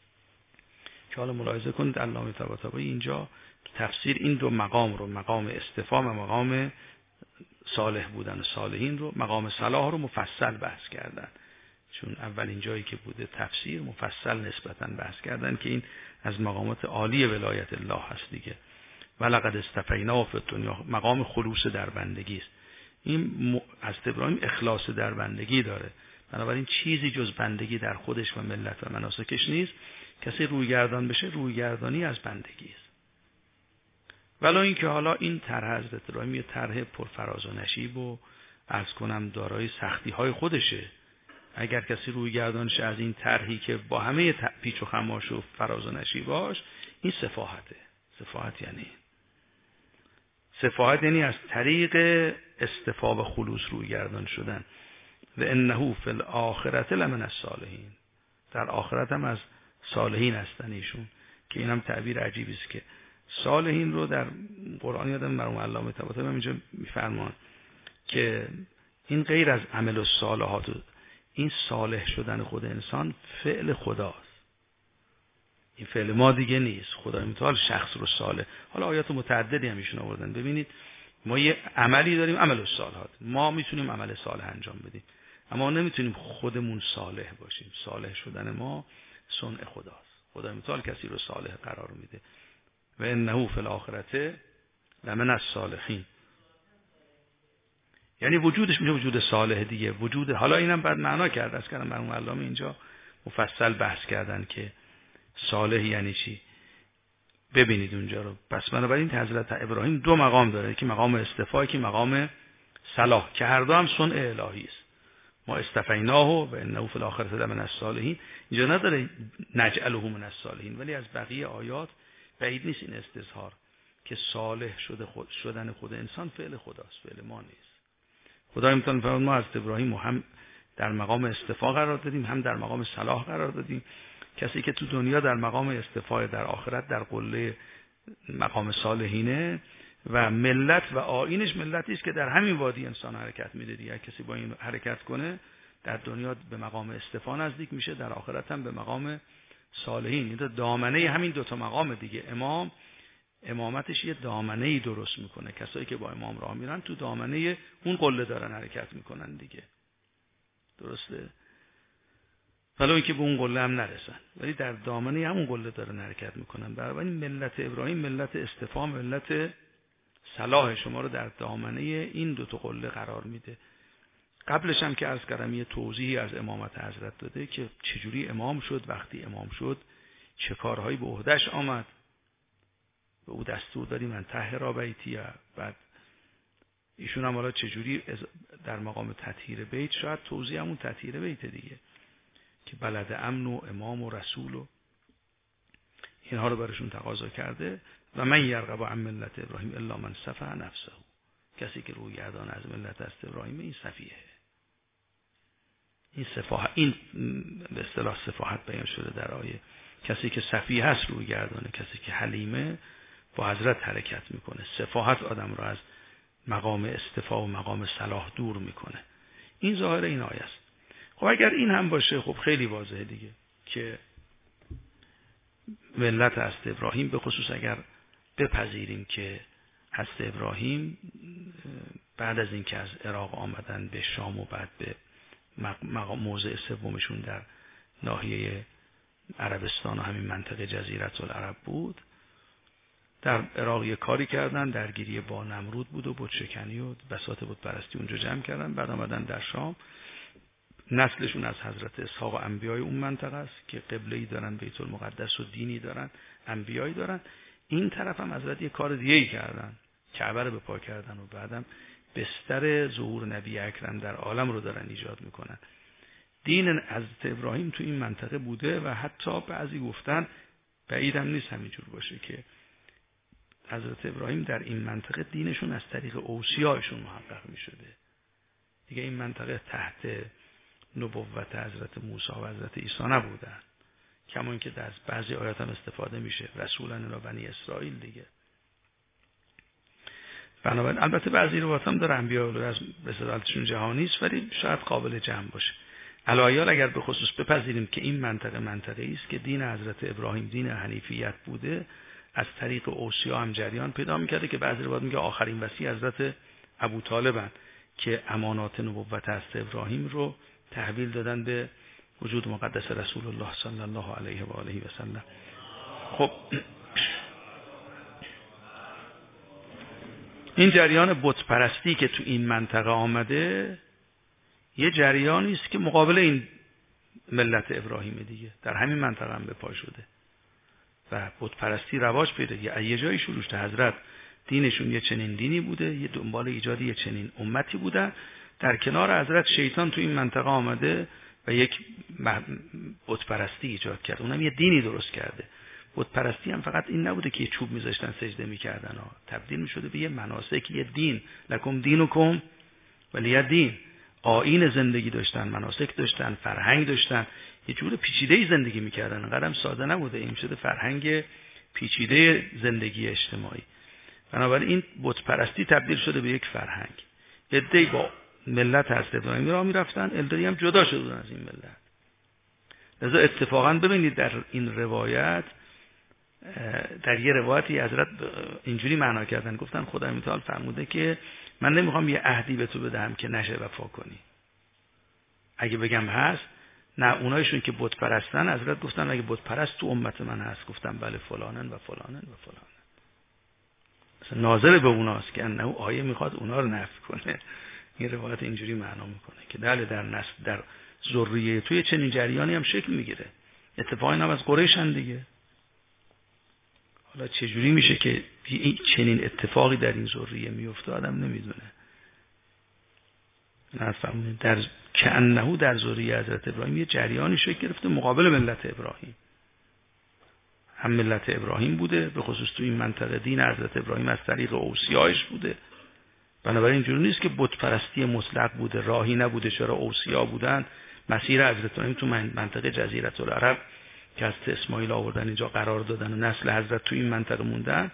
که حالا ملاحظه کنید علامه طباطبایی اینجا تفسیر این دو مقام رو، مقام اصطفا و مقام صالح بودن و صالحین رو، مقام صلاح رو مفصل بحث کردن. چون اولین جایی که بوده تفسیر مفصل نسبتاً بحث کردن که این از مقامات عالی ولایت الله هست دیگه. و لقد اصطفیناه فی الدنیا، مقام خلوص در بندگی است. این از ابراهیم اخلاص در بندگی داره، بنابراین چیزی جز بندگی در خودش و ملت و مناسکش نیست. کسی رویگردان بشه، رویگردانی از بندگی است. ولی اینکه حالا این طرح حضرت ابراهیم یه طرح پرفراز و نشیب و عرض کنم دارای سختی های خودشه. اگر کسی رویگردان شه از این طرحی که با همه پیچ و خماش و فراز و نشیباش، این سفاهته. سفاهت یعنی سفاهت یعنی از طریق استفا و خلوص رویگردان شدن. و انه فی الاخرة لمن الصالحین، در آخرت هم از صالحین هستن ایشون. که اینم تعبیر عجیبی است که صالحین رو در قرآن یادم مرحوم علامه طباطبایی اینجا میفرمان که این غیر از عمل الصالحات، این صالح شدن خود انسان فعل خداست، این فعل ما دیگه نیست. خدای متعال شخص رو صالح. حالا آیات متعددی هم ایشون آوردن. ببینید ما یه عملی داریم، عمل الصالحات، ما میتونیم عمل صالح انجام بدیم، اما نمیتونیم خودمون صالح باشیم. صالح شدن ما صنع خداست. خدای متعال کسی رو صالح قرار میده. و انه فی الاخرة لمن الصالحین. یعنی وجودش میشه وجود صالح دیگه. وجود حالا اینم بعد معنا کرد از کردن برای علامه اینجا مفصل بحث کردن که صالح یعنی چی. ببینید اونجا رو. پس بنابراین حضرت ابراهیم دو مقام داره، که مقام اصطفا، که مقام صلاح، که هر دو هم صنع الهی است. ما استفیناه و انه فی الاخرة لمن الصالحین. اینجا نداره نجعله من الصالحین، ولی از بقیه آیات بعید نیست این استظهار که صالح شده خود شدن خود انسان فعل خداست، فعل ما نیست. خدای متعال فرمود ما از ابراهیم هم در مقام اصطفا قرار دادیم، هم در مقام صلاح قرار دادیم. کسی که تو دنیا در مقام اصطفا، در آخرت در قله مقام صالحینه و ملت و آیینش ملتی است که در همین وادی انسان حرکت میده دیگه. کسی با این حرکت کنه در دنیا به مقام اصطفا نزدیک میشه، در آخرت هم به مقام صالحین. این دامنه همین دو تا مقام دیگه. امام امامتش یه دامنه‌ای درست میکنه، کسایی که با امام راه میرن تو دامنه اون قله دارن حرکت میکنن دیگه. درسته؟ ولو اینکه به اون قله هم نرسن، ولی در دامنه همون قله دارن حرکت میکنن. برای ملت ابراهیم ملت اصطفا، ملت صلاح شما رو در دامنه این دو تا قله قرار میده. قبلش هم که عرض کردم یه توضیحی از امامت حضرت داده که چجوری امام شد، وقتی امام شد چه کارهایی به عهده‌اش آمد. به او دستور دادیم من طهر بیتی. بعد ایشون هم حالا چجوری در مقام تطهیر بیت، شاید توضیح همون تطهیر بیت دیگه، که بلد امن و امام و رسول و اینها رو برشون تقاضا کرده. و من یرغب عن ملت ابراهیم الا من صفح نفسه. کسی که روی گردان از ملت است ابراهیم این صفیه. این صفاحت، این به اصطلاح صفاحت بیان شده در آیه. کسی که صفیه هست روی گردانه، کسی که حلیمه با حضرت حرکت میکنه. صفاحت آدم را از مقام اصطفا و مقام صلاح دور میکنه. این ظاهر این آیه است. خب اگر این هم باشه خب خیلی واضحه دیگه که ملت هست ابراهیم، به خصوص اگر بپذیریم که هست ابراهیم بعد از اینکه از عراق آمدن به شام و بعد به موضع سومشون در ناحیه عربستان و همین منطقه جزیره العرب بود، در عراق یه کاری کردن، درگیری با نمرود بود و بتشکنی و بساط بت پرستی اونجا جمع کردن. بعد آمدن در شام، نسلشون از حضرت اسحاق و انبیای اون منطقه است که قبله‌ای دارن، بیت المقدس و دینی دارن، انبیایی دارن. این طرف هم حضرت یه کار دیگه‌ای کردن، کعبه رو به پا کردن و بعدم بستر ظهور نبی اکرم در عالم رو دارن ایجاد میکنن. دین حضرت ابراهیم تو این منطقه بوده و حتی بعضی گفتن بعیدم نیست همینجور باشه که حضرت ابراهیم در این منطقه دینشون از طریق اوصیایشون محقق می شده. دیگه این منطقه تحت نبوت حضرت موسی و حضرت عیسی نبودن، کما اینکه در بعضی آیات هم استفاده میشه رسولا الی بنی اسرائیل دیگه. بنابراین البته بعضی روایات هم داره انبیا از رسالتشون جهانی است، ولی شاید قابل جمع باشه. علایال اگر به خصوص بپذیریم که این منطقه منطقه است که دین حضرت ابراهیم دین حنیفیت بوده، از طریق اوصیا هم جریان پیدا میکرده، که بعضی روایات میگه آخرین وصی حضرت ابوطالبن که امانات نبوت حضرت ابراهیم رو تحویل دادن به وجود مقدس رسول الله صلی الله علیه و آله و سلم. خب این جریان بت پرستی که تو این منطقه آمده یه جریانی است که مقابل این ملت ابراهیم دیگه در همین منطقه هم به پا شده و بت پرستی رواج پیدا کرد. یه جایی شروع شده. حضرت دینشون یه چنین دینی بوده، یه دنبال ایجاد یه چنین امتی بودن. در کنار حضرت شیطان تو این منطقه آمده و یک بت پرستی ایجاد کرد. اونم یه دینی درست کرده. بت پرستی هم فقط این نبوده که یه چوب میذاشتن سجده میکردن ها، تبدیل میشده به یه مناسک، یه دین. لکم دینکم ولی دین. آیین زندگی داشتن، مناسک داشتن، فرهنگ داشتن، یه جور پیچیده زندگی میکردن. انقدرم ساده نبوده، این شده فرهنگ پیچیده زندگی اجتماعی. بنابراین این بت پرستی تبدیل شده به یک فرهنگ. عده‌ای با ملت حضرت ابراهیم راه میرفتن، عده‌ای هم جدا شدن از این ملت. لذا اتفاقا ببینید در این روایت، در یه روایتی حضرت اینجوری معنا کردن، گفتن خدای متعال فرموده که من نمیخوام یه عهدی به تو بدم که نشه وفا کنی. اگه بگم هست، نه اونایشون که بت پرستن، حضرت گفتن اگه بت پرست تو امت من هست، گفتم بله فلانن و فلانن و فلانن. مثلا ناظر به اوناست که انه آیه میخواد اونا رو نفی کنه. این روایت اینجوری معنا میکنه که بله در نسل در ذریه توی چنین جریانی هم شکل میگیره. اتفاقی هم از قریشن دیگه. حالا چجوری میشه که چنین اتفاقی در این ذریه میفته آدم نمیدونه. نفهمید در کأنه در ذریه حضرت ابراهیم یه جریانی شکل گرفته مقابل ملت ابراهیم. هم ملت ابراهیم بوده، به خصوص تو این منطقه دین حضرت ابراهیم از طریق اوصیایش بوده. بنابراین اینجوری نیست که بت پرستی مطلق بوده، راهی نبوده، چرا اوصیا بودن. مسیر حضرت ابراهیم تو منطقه جزیره العرب که از اسماعیل آوردن اینجا قرار دادن و نسل حضرت تو این منطقه موندن،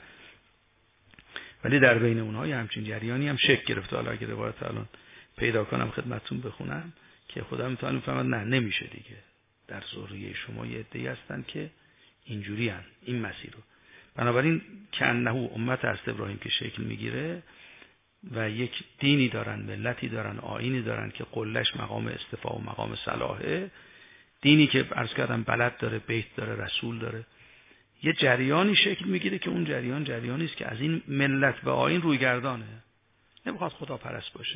ولی در بین اونها یه همچین جریانی هم شکل گرفته. حالا اگه روایت الان پیدا کنم خدمتتون بخونم که خدا میتونه بفهمد نه نمیشه دیگه. در ذریه شما یه عده‌ای هستن که اینجوری هن. این مسیر رو بنابراین کأنه امت حضرت ابراهیم که شکل میگیره و یک دینی دارن، ملتی دارن، آیینی دارن که قلش مقام استفا و مقام صلاحه، دینی که عرض کردم بلد داره، بیت داره، رسول داره، یه جریانی شکل میگیره که اون جریان جریانی است که از این ملت و آیین رویگردانه. نمیخواد خدا پرست باشه.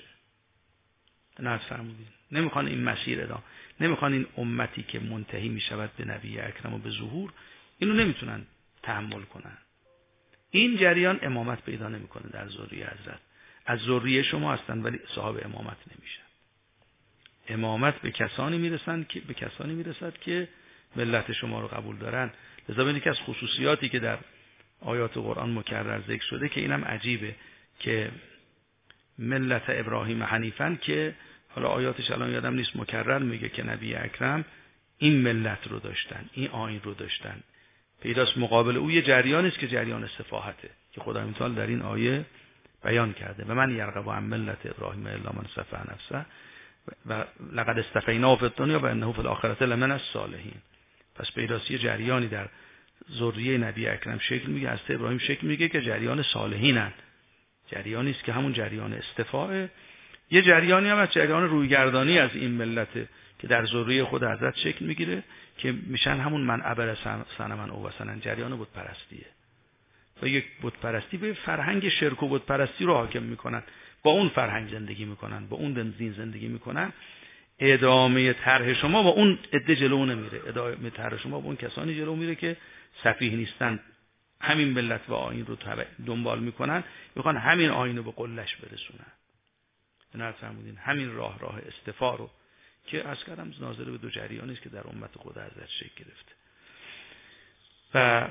نه فرمودین. نمیخوان این مسیر ادامه. نمیخوان این امتی که منتهی میشود به نبی اکرم و به ظهور، اینو نمیتونن تحمل کنن. این جریان امامت پیدا نمیکنه در ذریه حضرت. از ذریه شما هستن ولی صاحب امامت نمیشن. امامت به کسانی میرسند که به کسانی میرسد که ملت شما رو قبول دارن. لذا ببینید که از خصوصیاتی که در آیات قرآن مکرر ذکر شده که اینم عجیبه که ملت ابراهیم حنیفن، که حالا آیاتش الان یادم نیست مکرر میگه که نبی اکرم این ملت رو داشتن، این آیین رو داشتن. پیداست مقابل او یه جریانی است که جریان سفاهته که خدای متعال در این آیه بیان کرده. و من یرغب عن ملت ابراهیم الا من صفح نفسه و لقد اصطفیناه فی الدنیا و انه فی الاخره لمن الصالحین. پس پیداست یه جریانی در ذریه نبی اکرم شکل میگه، از ابراهیم شکل میگه که جریان صالحینن. جریانی است که همون جریان استفاء، یه جریانی هم از جریان رویگردانی از این ملت که در ذریه خود حضرت شکل میگیره که میشن همون من عبر سنمن او وسنن، جریان بت پرستیه. و یک بت پرستی به فرهنگ شرک و بت پرستی رو حاکم میکنن، با اون فرهنگ زندگی میکنن، با اون دین زندگی میکنن. ادامه طرح شما با اون عده جلو نمیره، ادامه طرح شما با اون کسانی جلو میره که سفیه نیستن، همین ملت و آیین رو دنبال میکنن، میخوان همین آیین رو به قلش برسونن. نه فرمودین همین راه راه استفا رو که از کردم ناظر به دو جریانی است که در امت خود حضرت شکل گرفته. و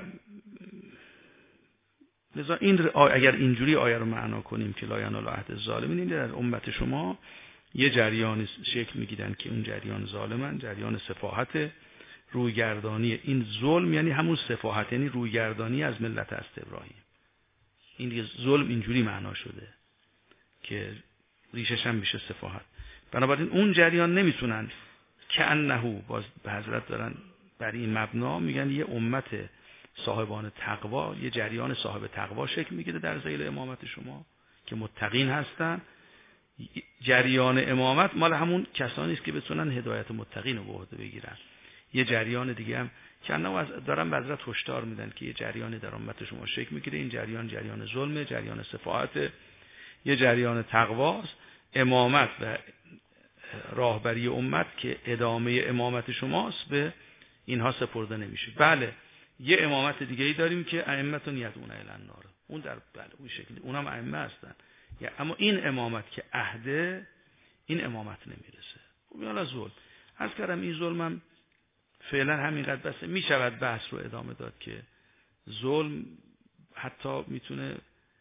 لذا این اگر اینجوری آیه رو معنا کنیم که لا ینال عهد الظالمین، این در امت شما یه جریان شکل میگیرن که اون جریان ظالمن، جریان سفاهت، رویگردانی. این ظلم یعنی همون سفاهت، یعنی رویگردانی از ملت است ابراهیم. این دیگه ظلم اینجوری معنا شده که ریشش هم میشه سفاهت. بنابراین اون جریان نمیتونن که انه باز به حضرت دارن بر این مبنا میگن یه امت صاحبان تقوا، یه جریان صاحب تقوا شکل میگیره در ذیل امامت شما که متقین هستن. جریان امامت مال همون کسانی است که بتونن هدایت متقین رو به عهده بگیرن. یه جریان دیگه هم که انه دارن به حضرت هشدار میدن که یه جریانی در امت شما شکل میگیره، این جریان جریان ظلمه، جریان سفاهت، یه جریان تقواست. امامت و راهبری امت که ادامه امامت شماست به اینها سپرده نمیشه. بله یه امامت دیگه ای داریم که ائمتون یدعون الی النار، اون در بله اون شکلی اونم ائمه هستن، اما این امامت که عهده، این امامت نمیرسه. خب حالا ظلم عرض کردم، این ظلمم فعلا همینقدر بسه. میشود بحث رو ادامه داد که ظلم حتی میتونه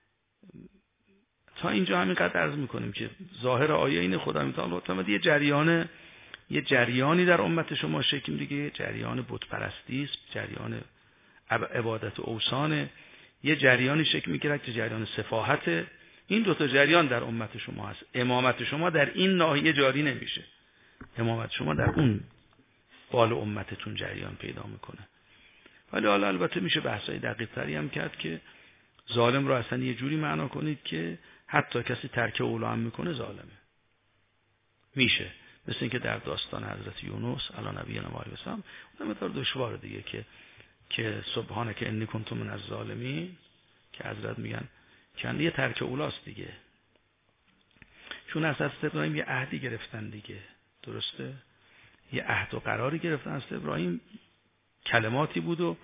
تا اینجا همینقدر عرض میکنیم که ظاهر آیه اینه خدا متعال یه جریان یه جریانی در امت شما شکل میگیره، جریان بت پرستی است، جریان عبادت اوثان، یه جریانی شکل میگیره که جریان سفاهت. این دو تا جریان در امت شما هست. امامت شما در این ناحیه جاری نمیشه، امامت شما در اون بال امتتون جریان پیدا میکنه. ولی حالا البته میشه بحثای دقیق تری هم کرد که ظالم رو اصلا یه جوری معنا کنید که حتی کسی ترک اولا هم میکنه ظالمه. میشه مثل اینکه در داستان حضرت یونس علی نبینا و علیه السلام اون مقدار دشوار دیگه که که سبحانک انی کنت من الظالمین، که حضرت میگن که یه ترک اولاست دیگه، چون از حضرت ابراهیم یه عهدی گرفتن دیگه، درسته؟ یه عهد و قراری گرفتن از ابراهیم، کلماتی بود و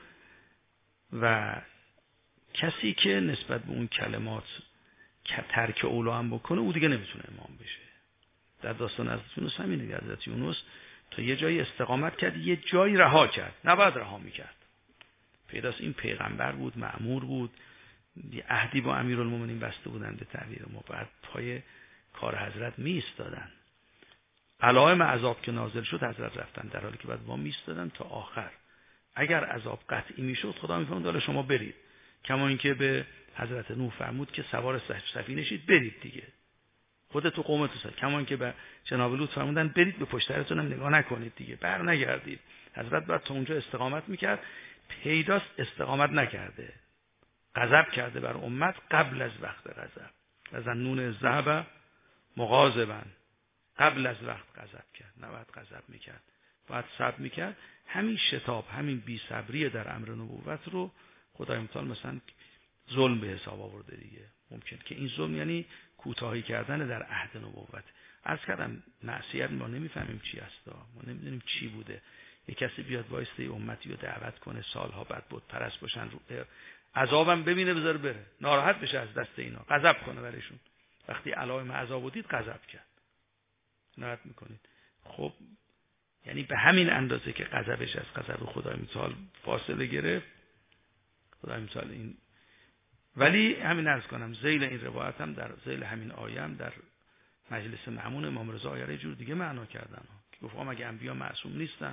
و کسی که نسبت به اون کلمات ترک اولا هم بکنه او دیگه نمیتونه امام بشه. در داستان حضرت یونس همینه، حضرت یونس تا یه جایی استقامت کرد، یه جایی رها کرد، نباید رها میکرد. پیداست این پیغمبر بود، مأمور بود، یه عهدی با امیرالمومنین بسته بودن به تعبیر ما، بعد پای کار حضرت می ایستادن. علائم عذاب که نازل شد حضرت رفتن، در حالی که بعد ما می ایستادن تا آخر. اگر عذاب قطعی میشد خدا میفرمود حالا شما برید، کما اینکه به حضرت نوح فرمود که سوار سفینه شید برید دیگه، خودت و قومت رو، کما اینکه به جناب لوط فرمودن برید به پشت سرتون هم نگاه نکنید دیگه، بر نگردید. حضرت بعد تا اونجا استقامت میکرد، پیداست استقامت نکرده، غضب کرده بر امت قبل از وقت غضب. وزنون الذهب مغاضبا، قبل از وقت غضب کرد، نباید غضب میکرد، باید صبر میکرد. همین شتاب، همین بی صبری در امر نبوت رو خدای متعال مثلا ظلم به حساب آورده دیگه. ممکن که این ظلم یعنی کوتاهی کردن در عهد نبوت. عرض کردم معصیت ما نمیفهمیم چی هست، ما نمیدونیم چی بوده. یک کسی بیاد وایسته امتی رو دعوت کنه سالها بعد بود پرست باشن، رو عذابم ببینه بذاره بره، ناراحت بشه از دست اینا، غضب کنه برشون. وقتی علائم عذاب دید غضب کرد، ناراحت میکنید. خب یعنی به همین اندازه که غضبش از غضب خدای متعال فاصله گرفت، خدای متعال این. ولی همین عرض کنم ذیل این روایت هم در ذیل همین آیه هم در مجلس معمون امام رضا آیه جور دیگه معنا کردن که گفتم اگه انبیا معصوم نیستن،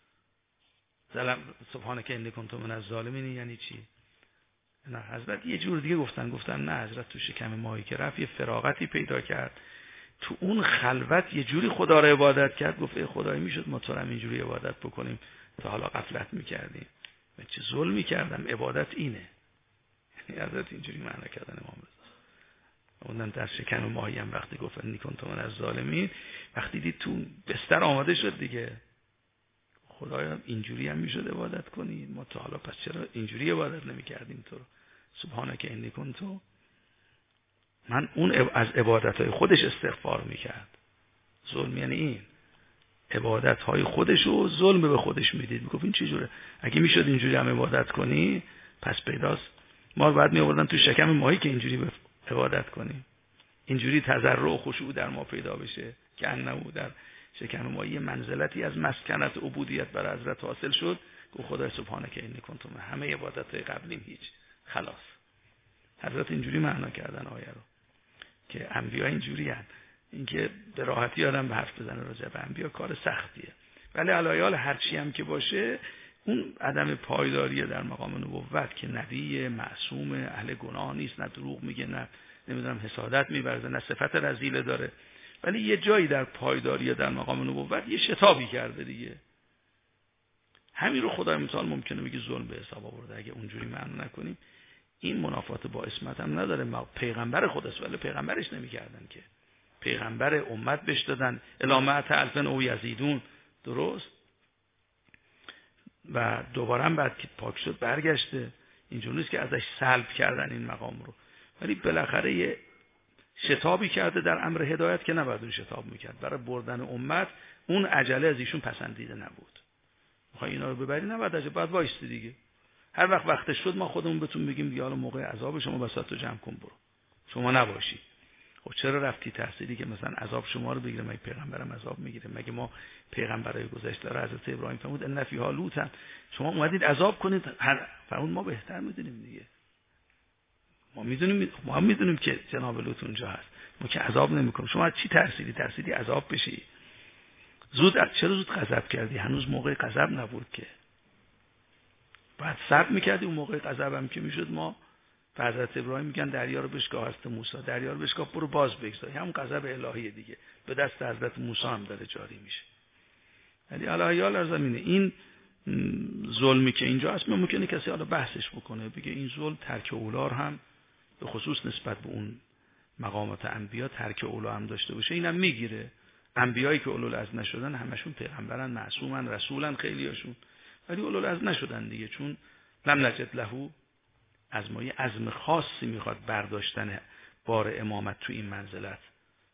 ظلم سبحانک انی کنت من الظالمین، یعنی چی؟ نه حضرت یه جور دیگه گفتن، گفتن نه حضرت تو شکم ماهی که رفت یه فراغتی پیدا کرد، تو اون خلوت یه جوری خدا رو عبادت کرد، گفت ای خدای میشد ما تو رو اینجوری عبادت بکنیم، تا حالا غفلت میکردیم، من چه ظلمی کردم، عبادت اینه. حضرت اینجوری معنی کردن امام رضا. اونم در شکم ماهی هم وقتی گفت انی کنت من الظالمین، وقتی دید تو بستر آماده شد دیگه، خدایا اینجوری هم میشد عبادت کنی، ما تا حالا پس چرا اینجوری عبادت نمیکردیم تو رو؟ سبحانک انی کنت. من اون از عبادتهای خودش استغفار میکرد. ظلم یعنی این، عبادتهای خودش رو ظلم به خودش میدید، میگفت این چه جوره؟ اگه میشد اینجوری هم عبادت کنی پس پیداست ما بعد میآوردن تو شکم ماهی که اینجوری عبادت کنیم، اینجوری تضرع و خشوع در ما پیدا بشه که انه در شکم ماهی منزلتی از مسکنت عبودیت بر حضرت حاصل شد. گفت خدای سبحانک انی کنت من، همه عبادتهای قبلیم هیچ، خلاص. حضرت اینجوری معنا کردن آیه رو که انبیا اینجوری هستند. اینکه به راحتی آدم به حرف بزنه راجع به انبیا کار سختیه، ولی علایال هرچی هم که باشه اون عدم پایداری در مقام نبوت که نبی معصوم اهل گناه نیست، نه دروغ میگه، نه نمیدونم حسادت می‌ورزه، نه صفت رذیله داره، ولی یه جایی در پایداری در مقام نبوت یه شتابی کرده دیگه. همین رو خدای متعال ممکنه بگه ظلم به حساب آورده اگه اونجوری معنی نکنیم. این منافات با اسمت هم نداره، ما پیغمبر خودست ولی پیغمبرش نمی‌کردن که، پیغمبر امت بهش دادن الامت الفن او یزیدون، درست؟ و دوباره هم بعد که پاک شد برگشته، اینجوری نیست که ازش سلب کردن این مقام رو، ولی بالاخره یه شتابی کرده در امر هدایت که نباید اون شتاب میکرد. برای بردن امت اون عجله از ایشون پسندیده نبود. میخوای اینا رو ببری نباید عجله، باید وایستی دیگه. هر وقت وقتش شد ما خودمون بهتون بگیم دیگه حالا موقع عذاب شما بساطو جمع کن برو، شما نباشی. خب چرا رفتی تحصیلی که مثلا عذاب شما رو بگیره؟ مگه پیغمبرم عذاب میگیره؟ مگه ما پیغمبرای گذشته را حضرت ابراهیم فرمود ان فیها لوطا، شما اومدید عذاب کنید، فرمود ما بهتر میدونیم دیگه، ما میدونیم، ما هم میدونیم که جناب لوط اونجا هست، ما که عذاب نمیکنیم. شما از چی ترسیدی؟ ترسیدی عذاب بشی؟ زود چرا زود غضب کردی؟ هنوز موقع غضب نبود که، بعد صبر میکردی. اون موقع غضب هم که میشد ما به حضرت ابراهیم میگن دریا رو بشکاه، حضرت موسی دریا رو بشکاه برو باز بگذار، همون غضب الهی دیگه به دست حضرت موسی هم داره جاری میشه. ولی الهیال در زمینه این ظلمی که اینجا هست ممکنه کسی حالا بحثش بکنه، بگه این ظلم ترک اولار هم به خصوص نسبت به اون مقامات انبیا ترک اولا هم داشته باشه، اینم میگیره. انبیایی که اولوالعزم نشدن همشون پیغمبرن، معصومن، رسولن خیلیاشون، ولی اولوالعزم نشدن دیگه، چون لم نجد له از ما یه عزم خاصی میخواد برداشتن بار امامت تو این منزلت.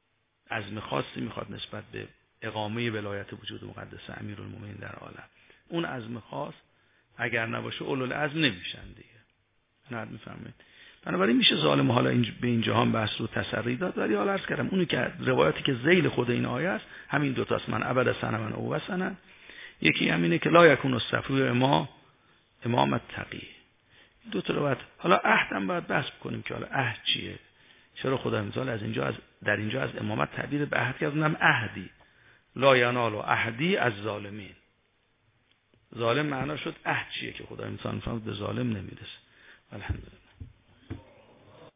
عزم خاصی میخواد نسبت به اقامه ولایت وجود مقدس امیرالمومنین در عالم. اون عزم خاص اگر نباشه اولوالعزم نمیشن دیگه. نه میفهمید؟ بنابراین میشه ظالم حالا این به این جهان بحث رو تسری داد، ولی حالا عرض کردم اونی که روایتی که ذیل خود این آیه است همین دو تاست، من ابد سنمن او وسنن. یکی همینه که لا یکون الصفو ما امام تقی. دو تا روایت. حالا عهد هم باید بحث کنیم که حالا عهد چیه؟ چرا خدا مثال از اینجا از در اینجا از امامت تعبیر به عهد کرد؟ اونم عهدی. لا ینال عهدی از ظالمین. ظالم معنا شد عهد چیه که خدا مثال میفهمه به ظالم نمیرسه. الحمدلله.